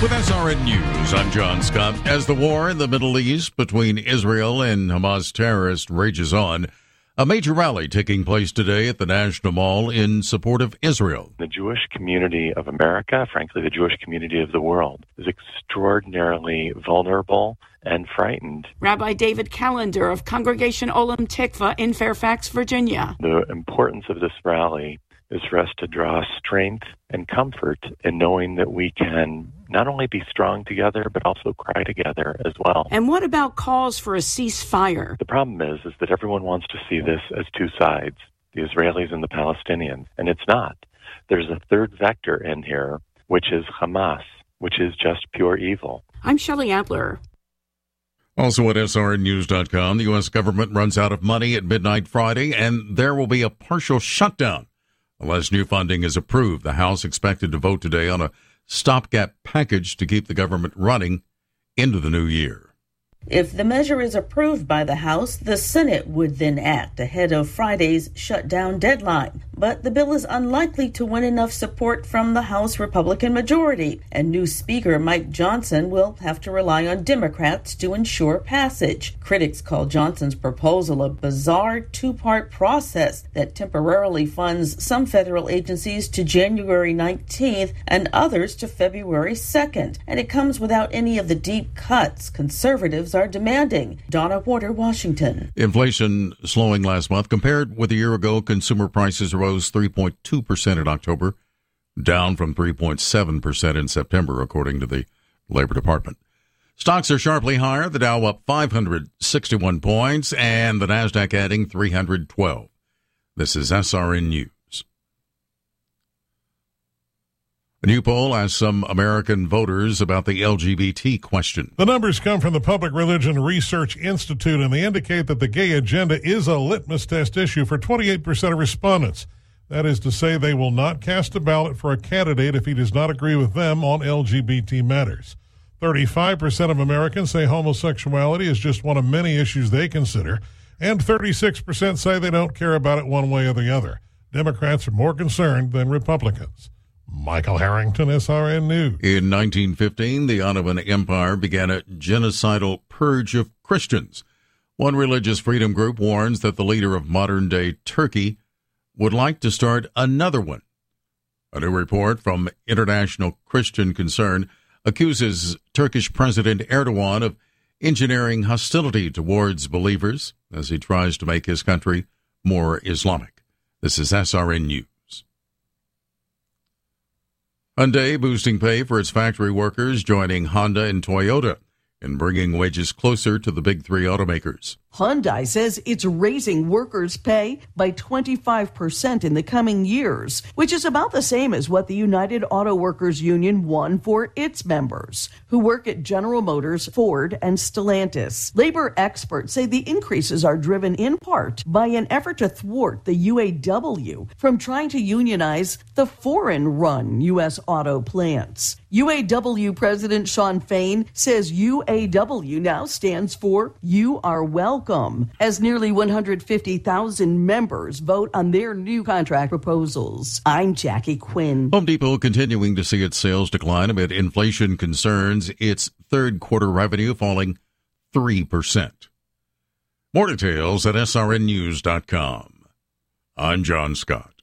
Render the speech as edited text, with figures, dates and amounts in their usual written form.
With SRN News, I'm John Scott. As the war in the Middle East between Israel and Hamas terrorists rages on, a major rally taking place today at the National Mall in support of Israel. The Jewish community of America, frankly, the Jewish community of the world, is extraordinarily vulnerable and frightened. Rabbi David Callender of Congregation Olam Tikva in Fairfax, Virginia. The importance of this rally is for us to draw strength and comfort in knowing that we can not only be strong together, but also cry together as well. And what about calls for a ceasefire? The problem is that everyone wants to see this as two sides, the Israelis and the Palestinians, and it's not. There's a third vector in here, which is Hamas, which is just pure evil. I'm Shelley Appler. Also at srnnews.com, the U.S. government runs out of money at midnight Friday, and there will be a partial shutdown unless new funding is approved. The House expected to vote today on a stopgap package to keep the government running into the new year. If the measure is approved by the House, the Senate would then act ahead of Friday's shutdown deadline. But the bill is unlikely to win enough support from the House Republican majority, and new Speaker Mike Johnson will have to rely on Democrats to ensure passage. Critics call Johnson's proposal a bizarre two-part process that temporarily funds some federal agencies to January 19th and others to February 2nd. And it comes without any of the deep cuts conservatives are demanding. Donna Warder, Washington. Inflation slowing last month. Compared with a year ago, consumer prices rose 3.2% in October, down from 3.7% in September, according to the Labor Department. Stocks are sharply higher. The Dow up 561 points and the Nasdaq adding 312. This is SRN News. A new poll asked some American voters about the LGBT question. The numbers come from the Public Religion Research Institute, and they indicate that the gay agenda is a litmus test issue for 28% of respondents. That is to say, they will not cast a ballot for a candidate if he does not agree with them on LGBT matters. 35% of Americans say homosexuality is just one of many issues they consider, and 36% say they don't care about it one way or the other. Democrats are more concerned than Republicans. Michael Harrington, SRN News. In 1915, the Ottoman Empire began a genocidal purge of Christians. One religious freedom group warns that the leader of modern-day Turkey would like to start another one. A new report from International Christian Concern accuses Turkish President Erdogan of engineering hostility towards believers as he tries to make his country more Islamic. This is SRN News. Hyundai boosting pay for its factory workers, joining Honda and Toyota in bringing wages closer to the big three automakers. Hyundai says it's raising workers' pay by 25% in the coming years, which is about the same as what the United Auto Workers Union won for its members, who work at General Motors, Ford, and Stellantis. Labor experts say the increases are driven in part by an effort to thwart the UAW from trying to unionize the foreign-run U.S. auto plants. UAW President Shawn Fain says UAW now stands for You Are Welcome, as nearly 150,000 members vote on their new contract proposals. I'm Jackie Quinn. Home Depot continuing to see its sales decline amid inflation concerns, its third quarter revenue falling 3%. More details at srnnews.com. I'm John Scott.